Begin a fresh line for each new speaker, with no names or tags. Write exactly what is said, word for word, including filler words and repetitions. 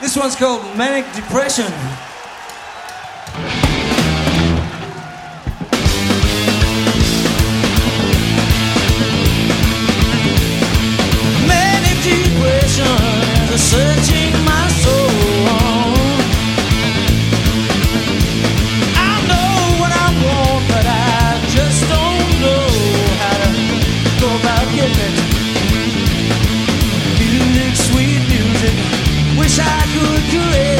This one's called Manic Depression. Manic depression is searching my soul. I know what I want, but I just don't know how to go about getting it. Music, sweet music, wish I could create